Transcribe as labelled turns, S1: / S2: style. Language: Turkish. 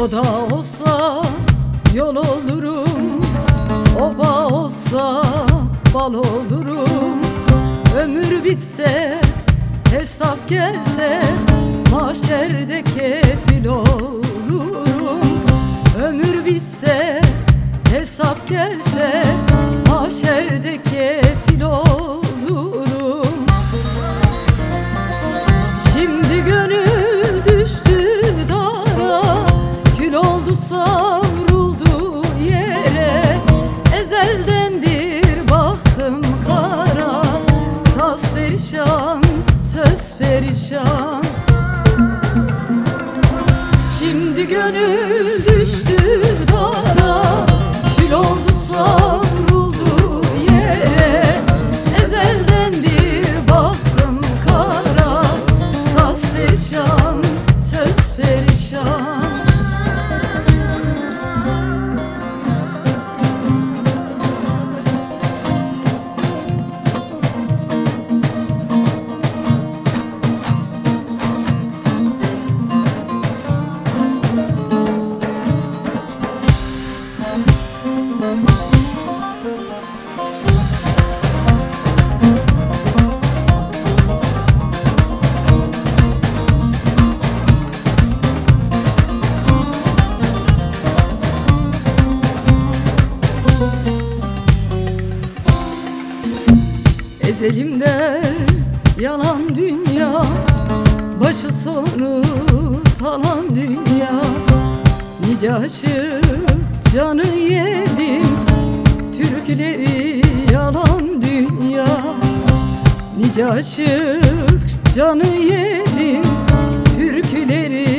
S1: O da olsa yol olurum, oba olsa bal olurum. Ömür bitse, hesap gelse, mahşerde kefil olurum. Ömür bitse, hesap gelse, mahşerde kefil olurum. Şimdi gönül düştü dara, kül oldu savruldu yere. Ezeldendir bahtım kara, saz perişan, söz perişan. Şimdi gönül düştü dara, kül oldu savruldu yere. Ezeldendir bahtım kara, saz perişan, söz perişan. Ezelimde yalan dünya, başı sonu talan dünya. Nice aşık canı yedim, türküleri yalan dünya. Nice aşık canı yedim, türküleri